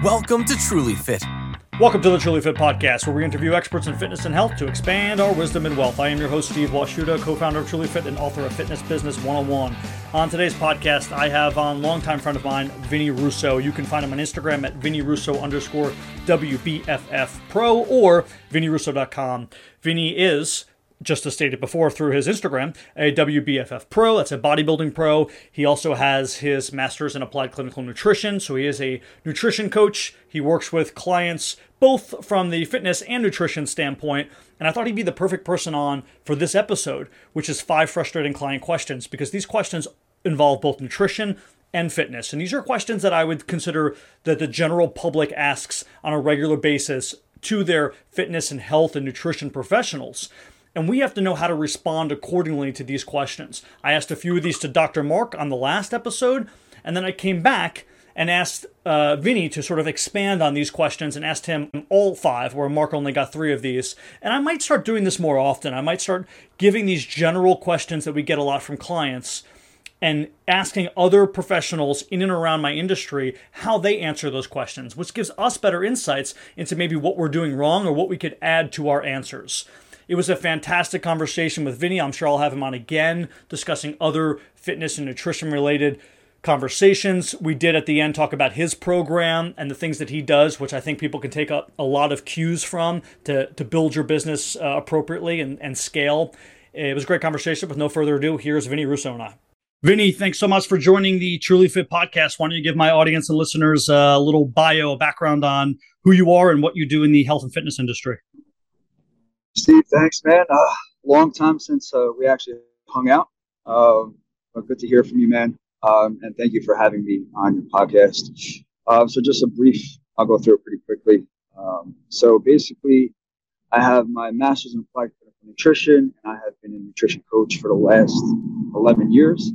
Welcome to Truly Fit. Welcome to the Truly Fit Podcast, where we interview experts in fitness and health to expand our wisdom and wealth. I am your host, Steve Washuta, co-founder of Truly Fit and author of Fitness Business 101. On today's podcast, I have on longtime friend of mine, Vinny Russo. You can find him on Instagram at VinnyRusso_WBFF Pro or VinnyRusso.com. Vinny is, just as stated before through his Instagram, a WBFF Pro. That's a bodybuilding pro. He also has his master's in applied clinical nutrition, so he is a nutrition coach. He works with clients both from the fitness and nutrition standpoint, and I thought he'd be the perfect person on for this episode, which is 5 frustrating client questions, because these questions involve both nutrition and fitness. And these are questions that I would consider that the general public asks on a regular basis to their fitness and health and nutrition professionals. And we have to know how to respond accordingly to these questions. I asked a few of these to Dr. Mark on the last episode, and then I came back and asked Vinny to sort of expand on these questions and asked him all 5, where Mark only got 3 of these. And I might start doing this more often. I might start giving these general questions that we get a lot from clients and asking other professionals in and around my industry how they answer those questions, which gives us better insights into maybe what we're doing wrong or what we could add to our answers. It was a fantastic conversation with Vinny. I'm sure I'll have him on again, discussing other fitness and nutrition related conversations. We did at the end talk about his program and the things that he does, which I think people can take a lot of cues from to build your business appropriately and scale. It was a great conversation. With no further ado, here's Vinny Russo and I. Vinny, thanks so much for joining the Truly Fit Podcast. Why don't you give my audience and listeners a little bio, background on who you are and what you do in the health and fitness industry? Steve, thanks, man. Long time since we actually hung out. But good to hear from you, man. And thank you for having me on your podcast. So just a brief, I'll go through it pretty quickly. So basically, I have my master's in applied clinical nutrition, and I have been a nutrition coach for the last 11 years.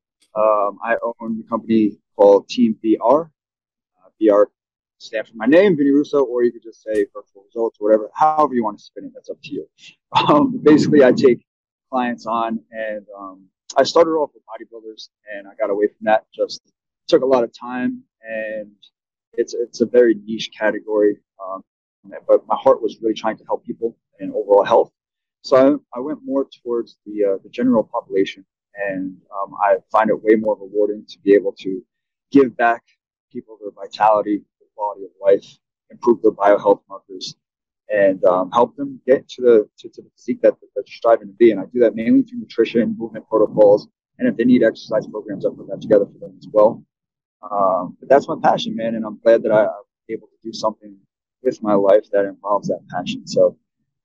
I own a company called Team VR. VR stand for my name, Vinny Russo, or you could just say Virtual Results, or whatever, however you want to spin it, that's up to you. Basically, I take clients on, and I started off with bodybuilders, and I got away from that. Just took a lot of time, and it's a very niche category. But my heart was really trying to help people in overall health. So I went more towards the general population, and I find it way more rewarding to be able to give back people their vitality, quality of life, improve their biohealth markers, and help them get to the physique that they're striving to be. And I do that mainly through nutrition, movement protocols, and if they need exercise programs, I put that together for them as well. But that's my passion, man, and I'm glad that I'm able to do something with my life that involves that passion. So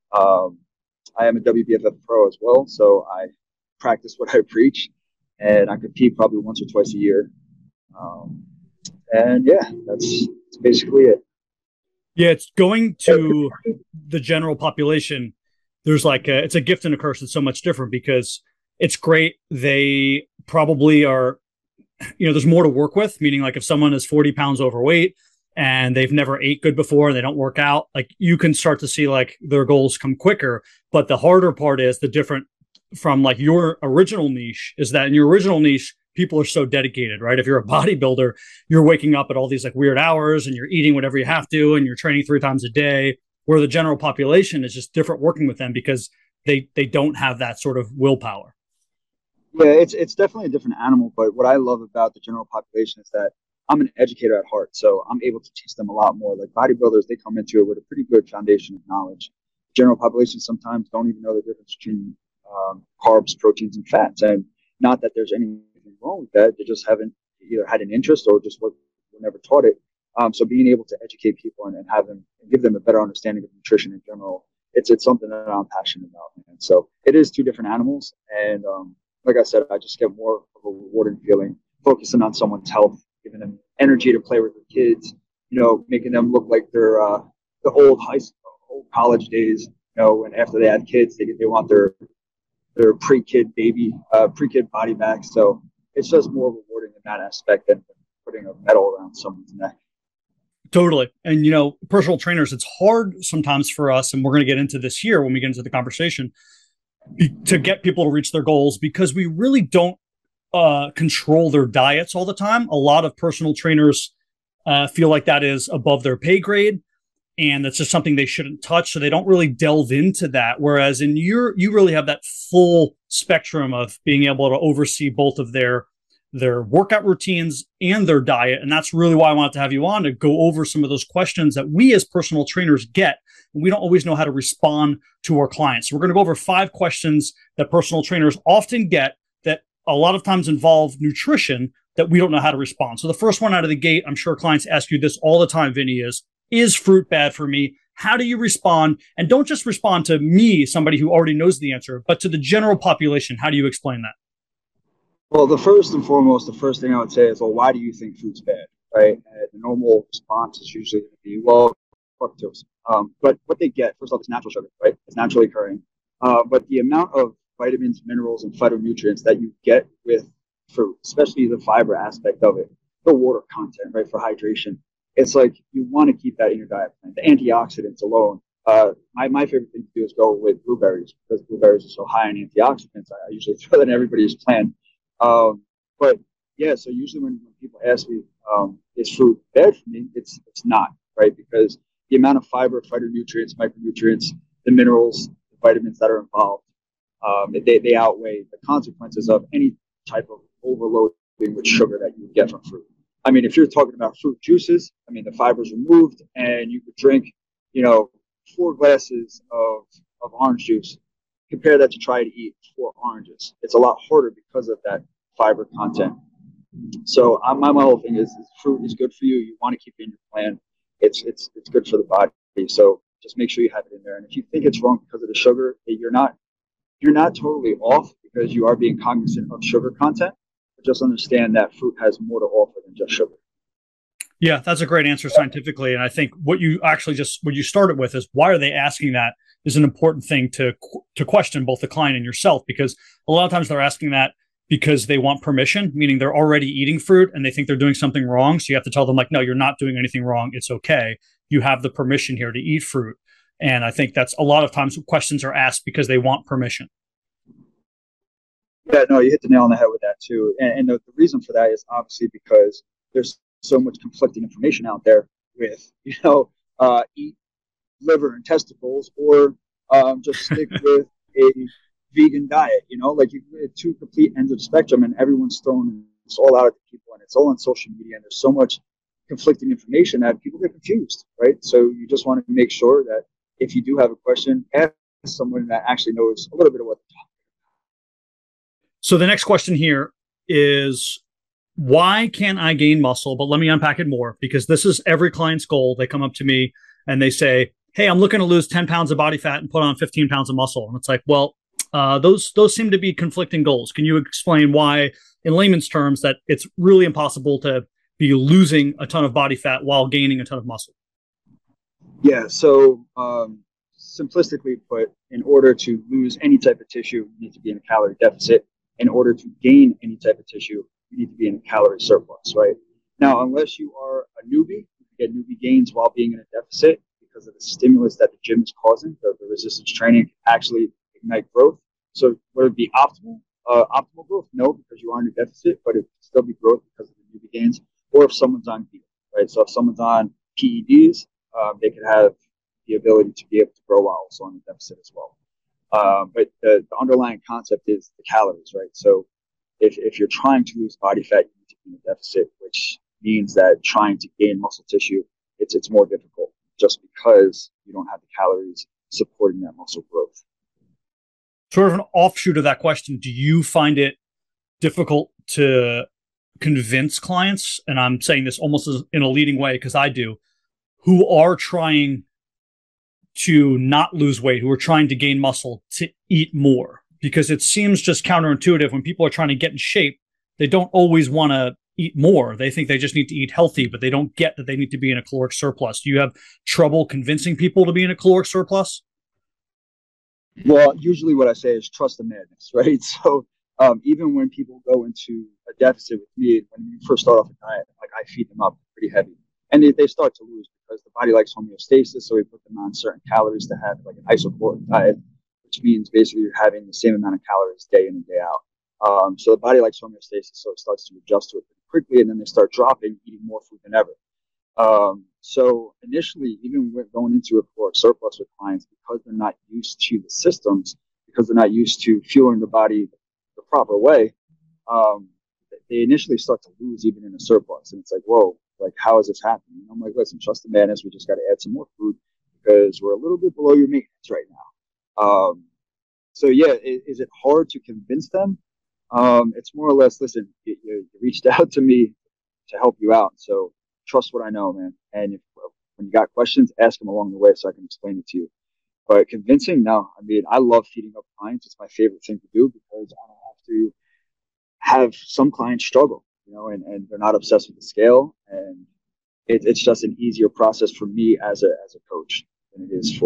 I am a WBFF Pro as well, so I practice what I preach, and I compete probably once or twice a year. And yeah, that's basically it. Yeah, it's going to the general population. There's it's a gift and a curse. It's so much different because it's great. They probably are, there's more to work with, meaning like if someone is 40 pounds overweight and they've never ate good before and they don't work out, you can start to see their goals come quicker. But the harder part is the different from your original niche is that in your original niche, people are so dedicated, right? If you're a bodybuilder, you're waking up at all these weird hours and you're eating whatever you have to and you're training 3 times a day, where the general population is just different working with them because they don't have that sort of willpower. Yeah, it's definitely a different animal. But what I love about the general population is that I'm an educator at heart. So I'm able to teach them a lot more. Like bodybuilders, they come into it with a pretty good foundation of knowledge. General population sometimes don't even know the difference between carbs, proteins, and fats. And not that there's anything wrong with that. They just haven't either had an interest or just were never taught it. So being able to educate people and have them and give them a better understanding of nutrition in general, it's something that I'm passionate about. And so it is 2 different animals. And like I said, I just get more of a rewarding feeling focusing on someone's health, giving them energy to play with their kids, making them look like they're the old college days, and after they had kids, they want their pre-kid body back. So it's just more rewarding in that aspect than putting a medal around someone's neck. Totally. And, personal trainers, it's hard sometimes for us, and we're going to get into this here when we get into the conversation, to get people to reach their goals because we really don't control their diets all the time. A lot of personal trainers feel like that is above their pay grade, and that's just something they shouldn't touch. So they don't really delve into that. Whereas you really have that full spectrum of being able to oversee both of their workout routines and their diet. And that's really why I wanted to have you on, to go over some of those questions that we as personal trainers get. And we don't always know how to respond to our clients. So we're going to go over 5 questions that personal trainers often get that a lot of times involve nutrition that we don't know how to respond. So the first one out of the gate, I'm sure clients ask you this all the time, Vinny, is fruit bad for me? How do you respond? And don't just respond to me, somebody who already knows the answer, but to the general population. How do you explain that? Well, the first and foremost, the first thing I would say is, well, why do you think fruit's bad, right? And the normal response is usually going to be, well, fructose. But what they get, first off, it's natural sugar, right? It's naturally occurring. But the amount of vitamins, minerals, and phytonutrients that you get with fruit, especially the fiber aspect of it, the water content, right, for hydration, it's like you want to keep that in your diet plan. The antioxidants alone. My favorite thing to do is go with blueberries, because blueberries are so high in antioxidants. I usually throw that in everybody's plan. But yeah, so usually when people ask me, is fruit bad for me? It's not, right? Because the amount of fiber, phytonutrients, micronutrients, the minerals, the vitamins that are involved, they outweigh the consequences of any type of overloading with sugar that you would get from fruit. I mean, if you're talking about fruit juices, I mean, the fiber's removed and you could drink, 4 glasses of orange juice. Compare that to try to eat 4 oranges. It's a lot harder because of that fiber content. So my whole thing is fruit is good for you. You want to keep it in your plan. It's good for the body. So just make sure you have it in there. And if you think it's wrong because of the sugar, you're not totally off, because you are being cognizant of sugar content. But just understand that fruit has more to offer than just sugar. Yeah, that's a great answer scientifically. And I think what you started with is, why are they asking that, is an important thing to question both the client and yourself, because a lot of times they're asking that because they want permission, meaning they're already eating fruit and they think they're doing something wrong. So you have to tell them, like, no, you're not doing anything wrong. It's okay. You have the permission here to eat fruit. And I think that's a lot of times questions are asked because they want permission. Yeah, no, you hit the nail on the head with that too. And the reason for that is obviously because there's so much conflicting information out there with, eat liver and testicles, or just stick with a vegan diet. Like you get 2 complete ends of the spectrum, and everyone's throwing it's all out at the people, and it's all on social media, and there's so much conflicting information that people get confused, right? So you just want to make sure that if you do have a question, ask someone that actually knows a little bit of what they're talking about. So the next question here is, why can't I gain muscle? But let me unpack it more, because this is every client's goal. They come up to me and they say, hey, I'm looking to lose 10 pounds of body fat and put on 15 pounds of muscle. And it's like, well, those seem to be conflicting goals. Can you explain why, in layman's terms, that it's really impossible to be losing a ton of body fat while gaining a ton of muscle? Yeah, so simplistically put, in order to lose any type of tissue, you need to be in a calorie deficit. In order to gain any type of tissue, you need to be in a calorie surplus, right? Now, unless you are a newbie, you can get newbie gains while being in a deficit, because of the stimulus that the gym is causing. The resistance training can actually ignite growth. So would it be optimal growth? No, because you are in a deficit, but it can still be growth because of the newbie gains. Or if someone's on keto, right? So if someone's on PEDs, they could have the ability to be able to grow while also in a deficit as well. But the underlying concept is the calories, right? So if you're trying to lose body fat, you need to be in a deficit, which means that trying to gain muscle tissue, it's more difficult, just because you don't have the calories supporting that muscle growth. Sort of an offshoot of that question, do you find it difficult to convince clients, and I'm saying this almost in a leading way because I do, who are trying to not lose weight, who are trying to gain muscle, to eat more? Because it seems just counterintuitive. When people are trying to get in shape, they don't always want to eat more. They think they just need to eat healthy, but they don't get that they need to be in a caloric surplus. Do you have trouble convincing people to be in a caloric surplus? Well, usually what I say is trust the madness, right? So even when people go into a deficit with me, when you first start off a diet, like I feed them up pretty heavy, and they start to lose because the body likes homeostasis. So we put them on certain calories to have like an isocaloric diet, which means basically you're having the same amount of calories day in and day out. So the body likes homeostasis, so it starts to adjust to it pretty quickly, and then they start dropping, eating more food than ever. So initially, even with going into a caloric surplus with clients, because they're not used to the systems, because they're not used to fueling the body the proper way, um, they initially start to lose even in a surplus. And it's like, whoa, like, how is this happening? And I'm like, listen, trust the madness. We just got to add some more food because we're a little bit below your maintenance right now. So yeah, is it hard to convince them? It's more or less, listen, you reached out to me to help you out. So trust what I know, man. And if, when you got questions, ask them along the way so I can explain it to you. But convincing, no. I mean, I love feeding up clients. It's my favorite thing to do because I don't have to have some clients struggle, and they're not obsessed with the scale. And it's just an easier process for me as a coach than it is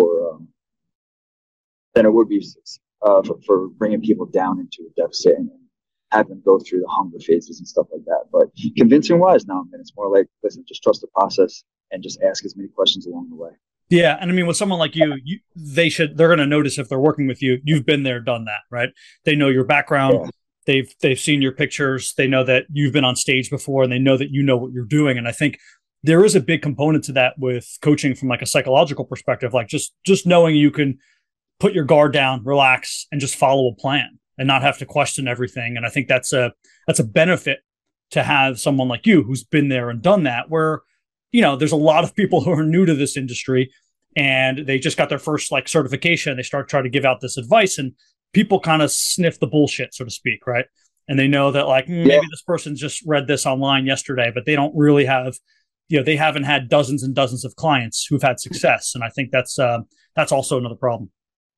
than it would be for bringing people down into a deficit and have them go through the hunger phases and stuff like that. But convincing wise, now, man, it's more like, listen, just trust the process and just ask as many questions along the way. Yeah, and I mean, with someone like you, they're going to notice if they're working with you. You've been there, done that, right? They know your background. Yeah. They've seen your pictures. They know that you've been on stage before, and they know that you know what you're doing. And I think there is a big component to that with coaching from like a psychological perspective, like just knowing you can put your guard down, relax, and just follow a plan and not have to question everything. And I think that's a benefit to have someone like you who's been there and done that, where there's a lot of people who are new to this industry and they just got their first like certification. They start trying to give out this advice and people kind of sniff the bullshit, so to speak, right? And they know that like maybe this person just read this online yesterday, but they don't really have, they haven't had dozens and dozens of clients who've had success. And I think that's also another problem.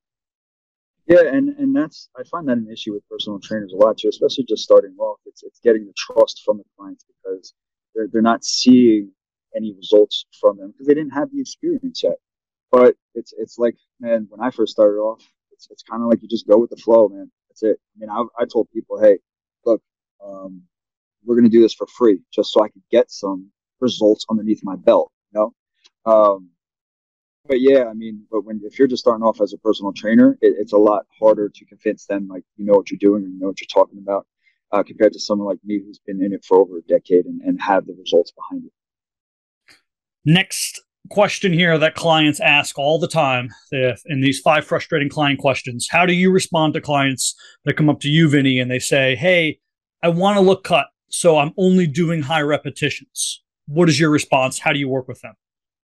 Yeah, and I find that an issue with personal trainers a lot too, especially just starting off. It's getting the trust from the clients because they're not seeing any results from them because they didn't have the experience yet. But it's like, man, when I first started off, it's kind of like you just go with the flow, man. That's it. I mean, I told people, hey, look, we're gonna do this for free just so I could get some results underneath my belt, But yeah, I mean, if you're just starting off as a personal trainer, it's a lot harder to convince them, like, you know what you're doing and you know what you're talking about, compared to someone like me who's been in it for over a decade and have the results behind it. Next question here that clients ask all the time in these 5 frustrating client questions. How do you respond to clients that come up to you, Vinny, and they say, hey, I want to look cut, so I'm only doing high repetitions? What is your response? How do you work with them?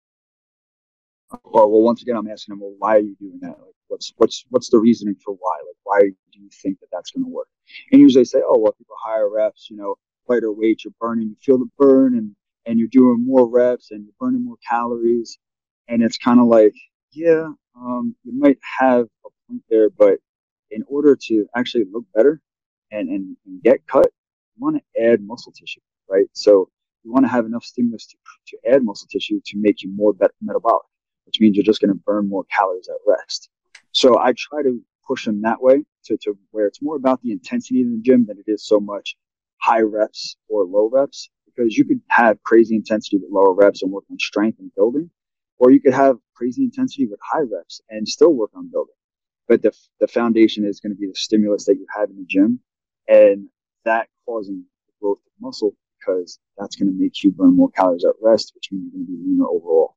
Well, once again, I'm asking them, well, why are you doing that? Like, what's the reasoning for why? Like, why do you think that that's going to work? And usually they say, oh, well, people higher reps, lighter weight, you're burning, you feel the burn, and you're doing more reps and you're burning more calories. And it's kind of like, yeah, you might have a point there, but in order to actually look better and get cut, you want to add muscle tissue, right? So you want to have enough stimulus to add muscle tissue to make you more metabolic, which means you're just going to burn more calories at rest. So I try to push them that way to where it's more about the intensity in the gym than it is so much high reps or low reps, because you could have crazy intensity with lower reps and work on strength and building, or you could have crazy intensity with high reps and still work on building. But the foundation is going to be the stimulus that you have in the gym, and that causing the growth of muscle, because that's going to make you burn more calories at rest, which means you're going to be leaner overall.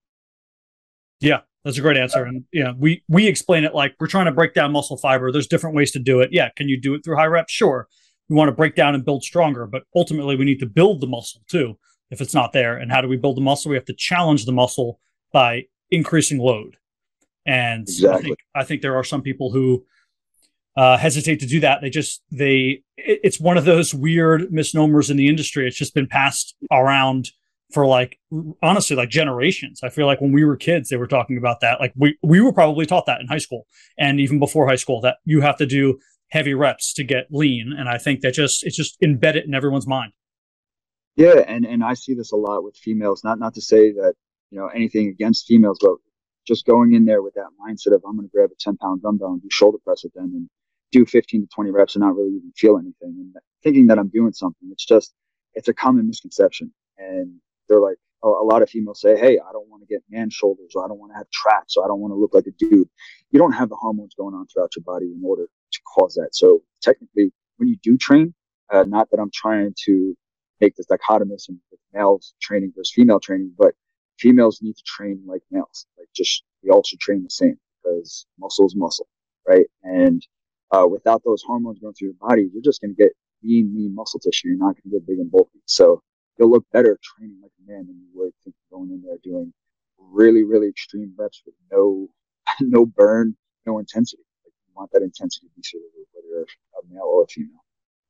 Yeah, that's a great answer. And we explain it like we're trying to break down muscle fiber. There's different ways to do it. Yeah, can you do it through high reps? Sure. We want to break down and build stronger, but ultimately we need to build the muscle too if it's not there. And how do we build the muscle? We have to challenge the muscle by increasing load. And exactly. I think there are some people who hesitate to do that. It's one of those weird misnomers in the industry. It's just been passed around for honestly, generations. I feel like when we were kids, they were talking about that. Like we were probably taught that in high school and even before high school, that you have to do heavy reps to get lean. And I think that it's just embedded in everyone's mind. Yeah. And I see this a lot with females, not to say that, anything against females, but just going in there with that mindset of, I'm going to grab a 10-pound dumbbell and do shoulder press with them and do 15 to 20 reps and not really even feel anything. And thinking that I'm doing something, it's a common misconception. And they're like, a lot of females say, hey, I don't want to get man shoulders, or I don't want to have traps, or I don't want to look like a dude. You don't have the hormones going on throughout your body in order to cause that. So technically, when you do train, not that I'm trying to make this dichotomous and with males training versus female training, but females need to train like males. Like just we all should train the same because muscle is muscle, right? And without those hormones going through your body, you're just going to get lean muscle tissue. You're not going to get big and bulky. So you'll look better training like a man than you would think going in there doing really, really extreme reps with no burn, no intensity. Like you want that intensity to be sort of whether you're a male or a female.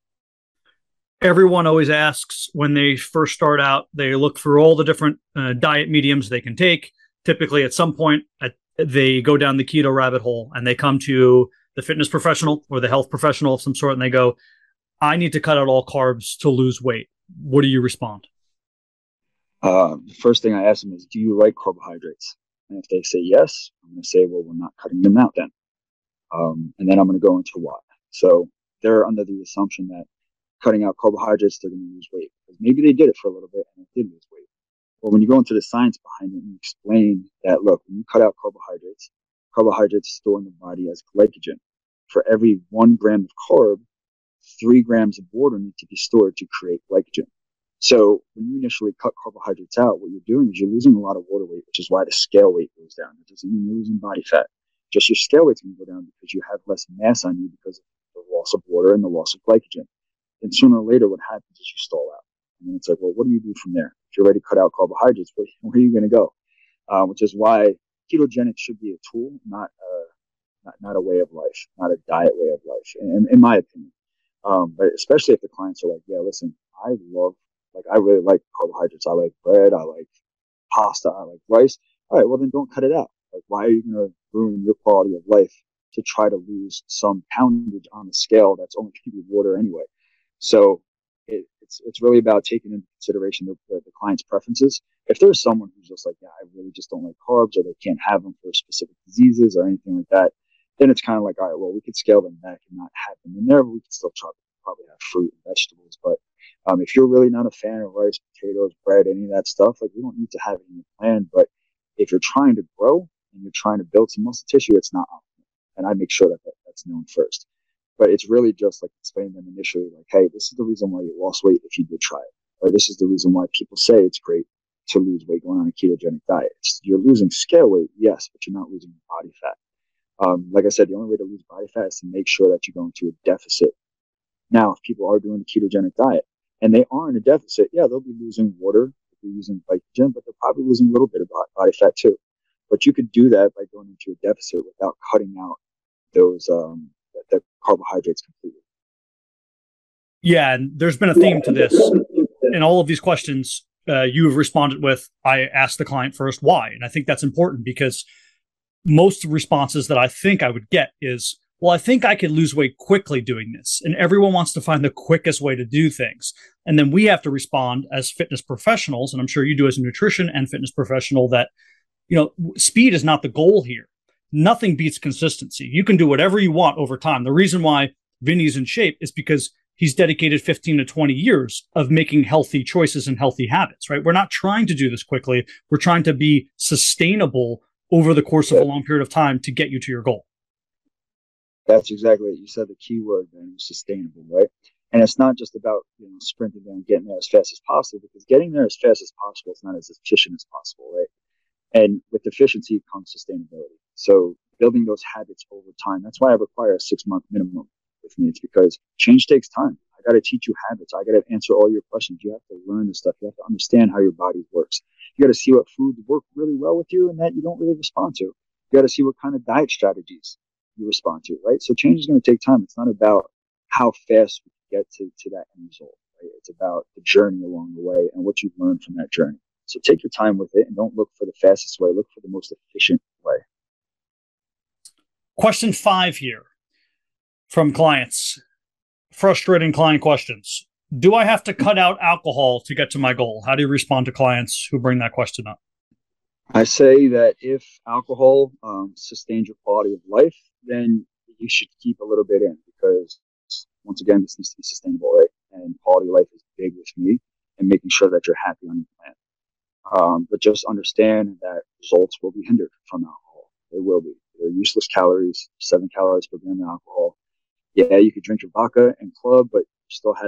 Everyone always asks when they first start out, they look through all the different diet mediums they can take. Typically, at some point, they go down the keto rabbit hole and they come to the fitness professional or the health professional of some sort, and they go, I need to cut out all carbs to lose weight. What do you respond? The first thing I ask them is, do you like carbohydrates? And if they say yes, I'm going to say, well, we're not cutting them out then. And then I'm going to go into why. So they're under the assumption that cutting out carbohydrates, they're going to lose weight. Because maybe they did it for a little bit and it did lose weight. Well, when you go into the science behind it and you explain that, look, when you cut out carbohydrates store in the body as glycogen. For every 1 gram of carb, 3 grams of water need to be stored to create glycogen. So when you initially cut carbohydrates out, what you're doing is you're losing a lot of water weight, which is why the scale weight goes down. It doesn't mean you're losing body fat. Just your scale weight's going to go down because you have less mass on you because of the loss of water and the loss of glycogen. And sooner or later, what happens is you stall out. And then it's like, well, what do you do from there? If you're ready to cut out carbohydrates, where are you going to go? Which is why ketogenic should be a tool, not a way of life, not a diet way of life, in my opinion. But especially if the clients are like, yeah, listen, I really like carbohydrates. I like bread. I like pasta. I like rice. All right, well, then don't cut it out. Like, why are you going to ruin your quality of life to try to lose some poundage on the scale that's only going to be water anyway? So it's really about taking into consideration the client's preferences. If there's someone who's just like, yeah, I really just don't like carbs, or they can't have them for specific diseases or anything like that, then it's kind of like, all right, well, we could scale them back and not have them in there, but we could still probably have fruit and vegetables. But if you're really not a fan of rice, potatoes, bread, any of that stuff, like we don't need to have it in the plan. But if you're trying to grow and you're trying to build some muscle tissue, it's not optimal. And I make sure that's known first. But it's really just like explaining them initially, like, hey, this is the reason why you lost weight if you did try it. Or this is the reason why people say it's great to lose weight going on a ketogenic diet. You're losing scale weight, yes, but you're not losing body fat. Like I said, the only way to lose body fat is to make sure that you go into a deficit. Now, if people are doing a ketogenic diet and they are in a deficit, yeah, they'll be losing water, they'll be using glycogen, but they're probably losing a little bit of body fat too. But you could do that by going into a deficit without cutting out those the carbohydrates completely. Yeah, and there's been a theme to this. In all of these questions, you have responded with, I asked the client first why. And I think that's important because most responses that I think I would get is, well, I think I could lose weight quickly doing this. And everyone wants to find the quickest way to do things. And then we have to respond as fitness professionals, and I'm sure you do as a nutrition and fitness professional, that, speed is not the goal here. Nothing beats consistency. You can do whatever you want over time. The reason why Vinny's in shape is because he's dedicated 15 to 20 years of making healthy choices and healthy habits, right? We're not trying to do this quickly. We're trying to be sustainable over the course of a long period of time to get you to your goal. That's exactly it. You said the key word, man, sustainable, right? And it's not just about sprinting there and getting there as fast as possible, because getting there as fast as possible is not as efficient as possible, right? And with efficiency comes sustainability. So building those habits over time, that's why I require a 6-month minimum with me. It's because change takes time. I got to teach you habits. I got to answer all your questions. You have to learn this stuff. You have to understand how your body works. You got to see what foods work really well with you and that you don't really respond to. You got to see what kind of diet strategies you respond to, right? So change is going to take time. It's not about how fast we get to that end result, right? It's about the journey along the way and what you've learned from that journey. So take your time with it and don't look for the fastest way. Look for the most efficient way. Question 5 here from clients. Frustrating client questions. Do I have to cut out alcohol to get to my goal? How do you respond to clients who bring that question up? I say that if alcohol sustains your quality of life, then you should keep a little bit in, because once again, this needs to be sustainable, right? And quality of life is big with me, and making sure that you're happy on your plan. But just understand that results will be hindered from alcohol. They will be. They're useless calories, 7 calories per gram of alcohol. Yeah, you could drink your vodka and club, but you're still having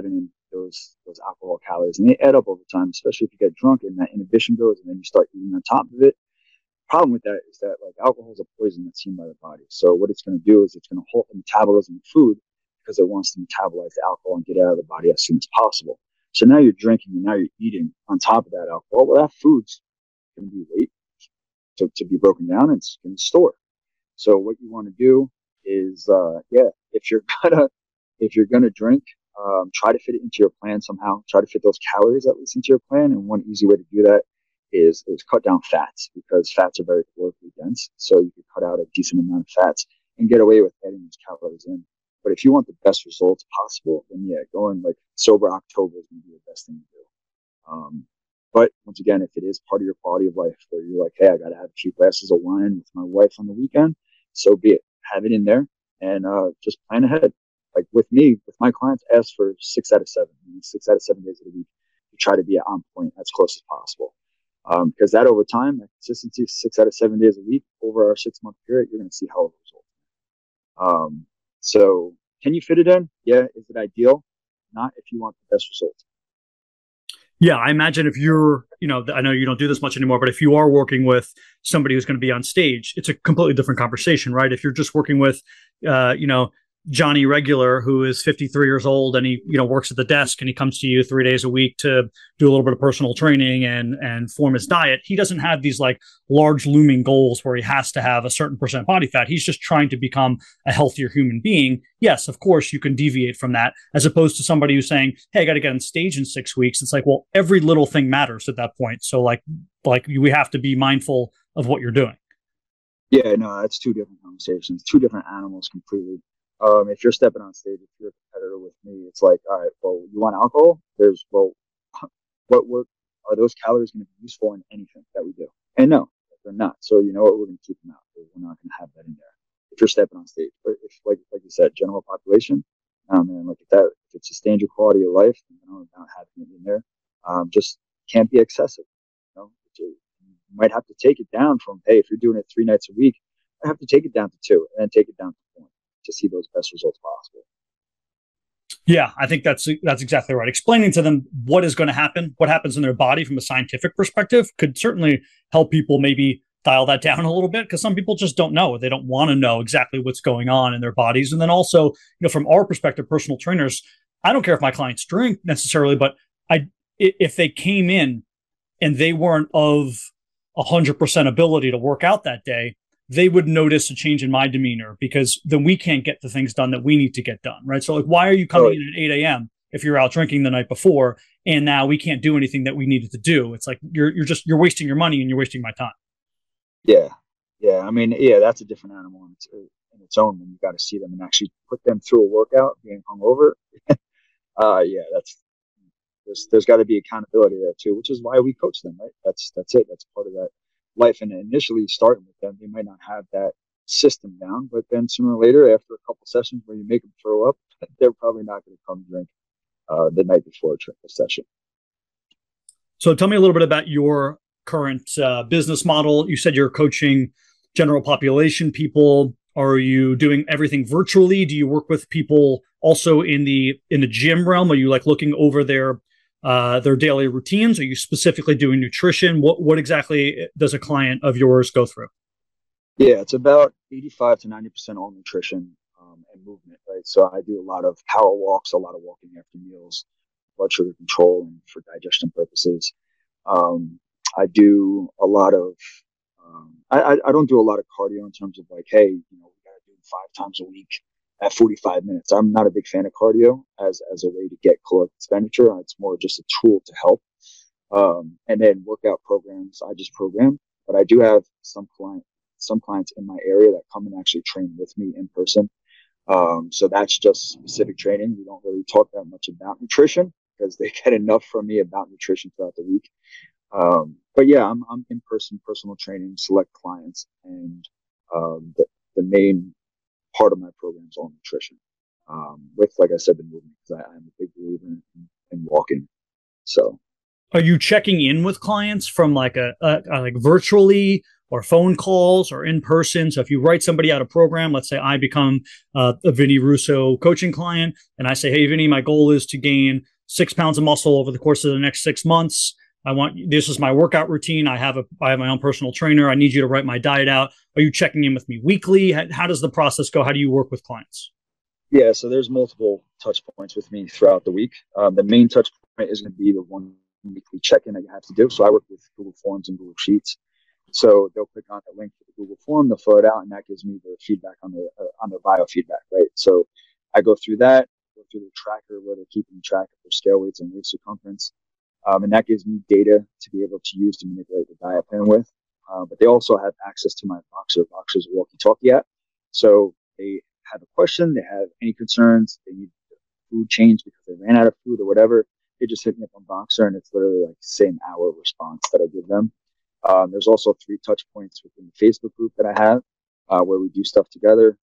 those alcohol calories, and they add up over time, especially if you get drunk and that inhibition goes, and then you start eating on top of it. Problem with that is that like alcohol is a poison that's seen by the body. So what it's going to do is it's going to halt the metabolism of food because it wants to metabolize the alcohol and get it out of the body as soon as possible. So now you're drinking and now you're eating on top of that alcohol. Well, that food's going to be weight to be broken down and it's going to store. So what you want to do is, if you're gonna drink, try to fit it into your plan somehow. Try to fit those calories at least into your plan. And one easy way to do that is cut down fats, because fats are very calorically dense. So you can cut out a decent amount of fats and get away with adding those calories in. But if you want the best results possible, then going like sober October is going to be the best thing to do. But once again, if it is part of your quality of life where you're like, hey, I got to have a few glasses of wine with my wife on the weekend, so be it. Have it in there and just plan ahead. Like with me, with my clients, ask for 6 out of 7. 6 out of 7 days of the week to try to be on point as close as possible. Because that over time, that consistency, 6 out of 7 days a week over our 6-month period, you're going to see hell of a result. So can you fit it in? Yeah. Is it ideal? Not if you want the best results. Yeah, I imagine if you're, I know you don't do this much anymore, but if you are working with somebody who's going to be on stage, it's a completely different conversation, right? If you're just working with, Johnny Regular, who is 53 years old and he, works at the desk and he comes to you 3 days a week to do a little bit of personal training and form his diet. He doesn't have these like large looming goals where he has to have a certain percent body fat. He's just trying to become a healthier human being. Yes, of course you can deviate from that, as opposed to somebody who's saying, hey, I got to get on stage in 6 weeks. It's like, well, every little thing matters at that point. So like we have to be mindful of what you're doing. Yeah, no, that's two different conversations, two different animals completely. If you're stepping on stage, if you're a competitor with me, it's like, all right, well, you want alcohol? What are those calories going to be useful in anything that we do? And no, they're not. So you know what? We're going to keep them out. We're not going to have that in there if you're stepping on stage. But if, like you said, general population, and like if it sustains your quality of life, not having it in there, just can't be excessive. You might have to take it down from, hey, if you're doing it 3 nights a week, I have to take it down to 2 and then take it down to 1 to see those best results possible. Yeah, I think that's exactly right. Explaining to them what is going to happen, what happens in their body from a scientific perspective could certainly help people maybe dial that down a little bit, because some people just don't know. They don't want to know exactly what's going on in their bodies. And then also, from our perspective, personal trainers, I don't care if my clients drink necessarily, but if they came in and they weren't of 100% ability to work out that day, they would notice a change in my demeanor, because then we can't get the things done that we need to get done, right? So like, why are you coming in at 8 a.m. if you're out drinking the night before and now we can't do anything that we needed to do? It's like, you're wasting your money and you're wasting my time. Yeah. I mean, that's a different animal in its own when you got to see them and actually put them through a workout being hungover. There's got to be accountability there too, which is why we coach them, right? That's it. That's part of that life. And initially starting with them, they might not have that system down, but then sooner or later, after a couple sessions where you make them throw up, they're probably not going to come drink the night before a session. So tell me a little bit about your current business model. You said you're coaching general population people. Are you doing everything virtually? Do you work with people also in the gym realm? Are you like looking over their daily routines? Are you specifically doing nutrition? What exactly does a client of yours go through? Yeah, it's about 85 to 90% all nutrition and movement, right? So I do a lot of power walks, a lot of walking after meals, blood sugar control, and for digestion purposes. I do a lot of, I don't do a lot of cardio in terms of like, hey, we got to do 5 times a week at 45 minutes. I'm not a big fan of cardio as a way to get caloric expenditure. It's more just a tool to help. And then workout programs, I just program, but I do have some clients in my area that come and actually train with me in person. So that's just specific training. We don't really talk that much about nutrition because they get enough from me about nutrition throughout the week. But yeah, I'm in-person personal training, select clients, and the main part of my program is all nutrition. With, like I said, the movement, because I'm a big believer in walking. So, are you checking in with clients from like like virtually or phone calls or in person? So if you write somebody out a program, let's say I become a Vinny Russo coaching client, and I say, hey, Vinny, my goal is to gain 6 pounds of muscle over the course of the next 6 months. This is my workout routine. I have my own personal trainer. I need you to write my diet out. Are you checking in with me weekly? How does the process go? How do you work with clients? Yeah, so there's multiple touch points with me throughout the week. The main touch point is going to be the one weekly check-in that you have to do. So I work with Google Forms and Google Sheets. So they'll click on the link to the Google form, they'll fill it out, and that gives me their feedback on their biofeedback, right? So I go through that, go through the tracker where they're keeping track of their scale weights and waist circumference, and that gives me data to be able to use to manipulate the diet plan with. But they also have access to my Voxer. Voxer's a walkie-talkie app. So they have a question, they have any concerns, they need food change because they ran out of food or whatever, they just hit me up on Voxer, and it's literally like same hour response that I give them. There's also 3 touch points within the Facebook group that I have where we do stuff together.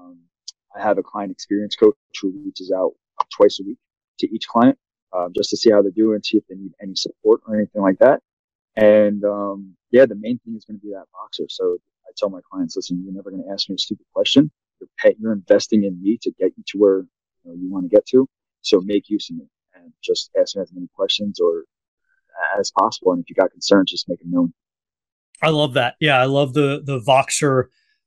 I have a client experience coach who reaches out twice a week to each client just to see how they're doing, see if they need any support or anything like that. And the main thing is going to be that Voxer. So I tell my clients, listen, you're never going to ask me a stupid question. You're investing in me to get you to where you want to get to. So make use of me and just ask me as many questions or as possible. And if you got concerns, just make them known. I love that. Yeah, I love the Voxer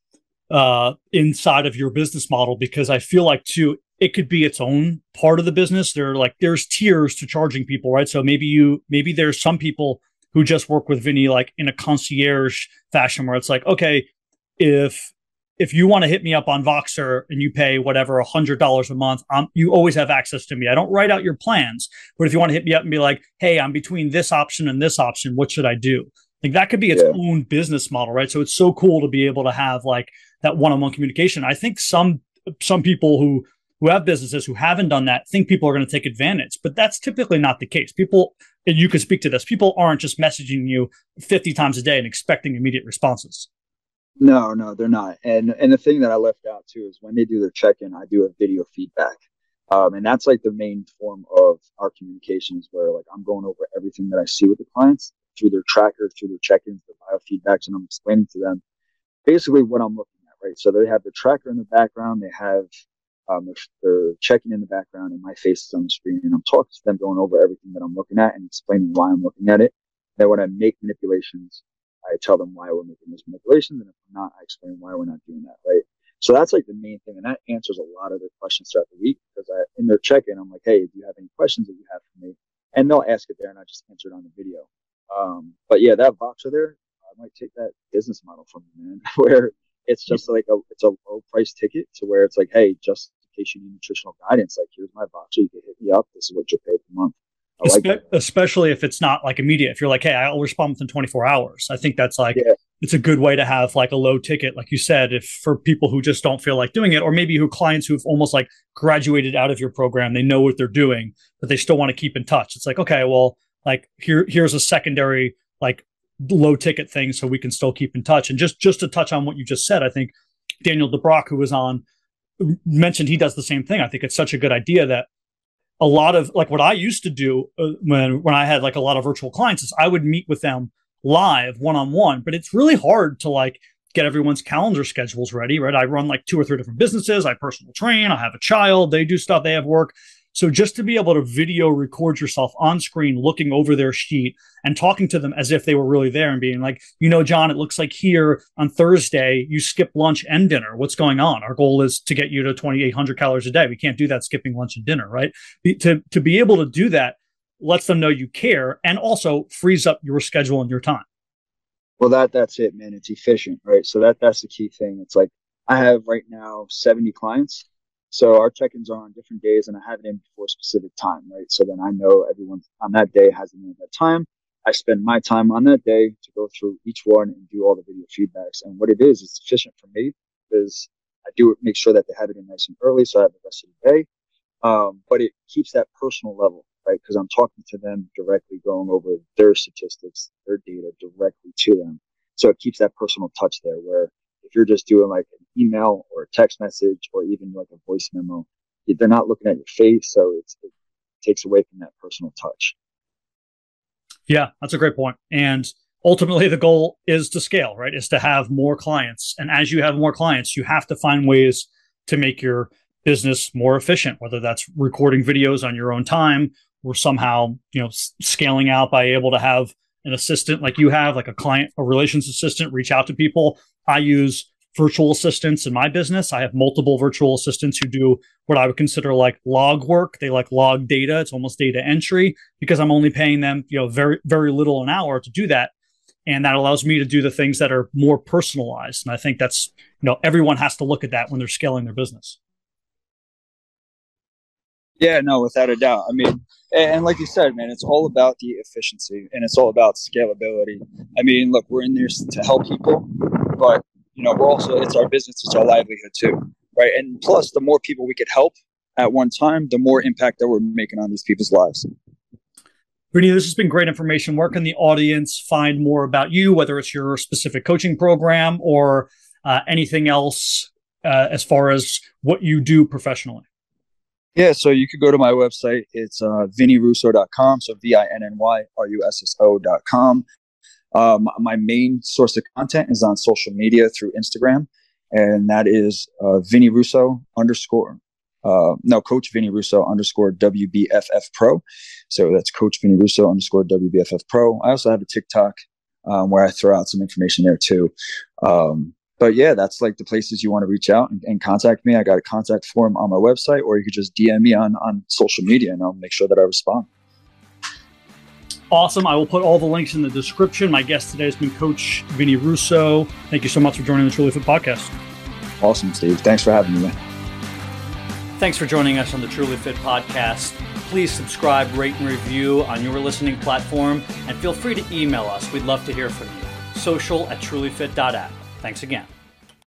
inside of your business model, because I feel like too, it could be its own part of the business. There's tiers to charging people, right? So maybe there's some people who just work with Vinny like in a concierge fashion where it's like, okay, if you want to hit me up on Voxer and you pay whatever $100 a month, you always have access to me. I don't write out your plans, but if you want to hit me up and be like, hey, I'm between this option and this option, what should I do? Like that could be its own business model, right? So it's so cool to be able to have like that one-on-one communication. I think some people who have businesses who haven't done that think people are going to take advantage, but that's typically not the case. People, and you can speak to this, people aren't just messaging you 50 times a day and expecting immediate responses. No, they're not. And the thing that I left out too is when they do their check-in, I do a video feedback. And that's like the main form of our communications where like I'm going over everything that I see with the clients through their tracker, through their check-ins, their biofeedbacks, and I'm explaining to them basically what I'm looking at, right? So they have the tracker in the background, they have their checking in the background, and my face is on the screen, and I'm talking to them, going over everything that I'm looking at and explaining why I'm looking at it. Then when I make manipulations, I tell them why we're making those manipulations, and if we're not, I explain why we're not doing that, right? So that's like the main thing, and that answers a lot of their questions throughout the week, because in their check-in, I'm like, hey, do you have any questions that you have for me? And they'll ask it there, and I just answer it on the video. But yeah, that Voxer there, I might take that business model from you, man, where it's just like it's a low price ticket to where it's like, hey, just in case you need nutritional guidance, like here's my Voxer, you can hit me up. This is what you pay per month. Especially if it's not like immediate. If you're like, hey, I'll respond within 24 hours. I think that's like, it's a good way to have like a low ticket, like you said, if for people who just don't feel like doing it, or maybe who clients who've almost like graduated out of your program, they know what they're doing, but they still want to keep in touch. It's like, okay, well, like here's a secondary, like low ticket thing so we can still keep in touch. And just to touch on what you just said, I think Daniel DeBrock, who was on, mentioned he does the same thing. I think it's such a good idea that a lot of like what I used to do when I had like a lot of virtual clients is I would meet with them live one-on-one, but it's really hard to like get everyone's calendar schedules ready, right? I run like 2 or 3 different businesses. I personal train, I have a child, they do stuff, they have work. So just to be able to video record yourself on screen, looking over their sheet and talking to them as if they were really there and being like, John, it looks like here on Thursday, you skip lunch and dinner. What's going on? Our goal is to get you to 2,800 calories a day. We can't do that skipping lunch and dinner, right? To be able to do that lets them know you care and also frees up your schedule and your time. Well, that's it, man. It's efficient, right? So that's the key thing. It's like I have right now 70 clients. So our check-ins are on different days, and I have it in before a specific time, right? So then I know everyone on that day has it in at that time. I spend my time on that day to go through each one and do all the video feedbacks. And what it is, it's efficient for me because I do make sure that they have it in nice and early, so I have the rest of the day. But it keeps that personal level, right? Because I'm talking to them directly, going over their statistics, their data directly to them. So it keeps that personal touch there, where if you're just doing like an email or a text message or even like a voice memo, they're not looking at your face. So it takes away from that personal touch. Yeah, that's a great point. And ultimately the goal is to scale, right? Is to have more clients. And as you have more clients, you have to find ways to make your business more efficient, whether that's recording videos on your own time, we're somehow, scaling out by able to have an assistant like you have, like a relations assistant, reach out to people. I use virtual assistants in my business. I have multiple virtual assistants who do what I would consider like log work. They like log data. It's almost data entry because I'm only paying them, very, very little an hour to do that. And that allows me to do the things that are more personalized. And I think that's, everyone has to look at that when they're scaling their business. Yeah, no, without a doubt. I mean, and like you said, man, it's all about the efficiency and it's all about scalability. I mean, look, we're in there to help people, but we're also, it's our business, it's our livelihood too, right? And plus, the more people we could help at one time, the more impact that we're making on these people's lives. Vinny, this has been great information. Where can the audience find more about you, whether it's your specific coaching program or anything else as far as what you do professionally? Yeah, so you could go to my website. It's vinnyrusso.com. So VINNYRUSSO.com. My main source of content is on social media through Instagram, and that is Vinny Russo Coach Vinny Russo _WBFF Pro. So that's Coach Vinny Russo _WBFF Pro. I also have a TikTok where I throw out some information there too. But yeah, that's like the places you want to reach out and contact me. I got a contact form on my website, or you could just DM me on social media and I'll make sure that I respond. Awesome. I will put all the links in the description. My guest today has been Coach Vinny Russo. Thank you so much for joining the Truly Fit podcast. Awesome, Steve. Thanks for having me, man. Thanks for joining us on the Truly Fit podcast. Please subscribe, rate, and review on your listening platform, and feel free to email us. We'd love to hear from you. social@trulyfit.app. Thanks again.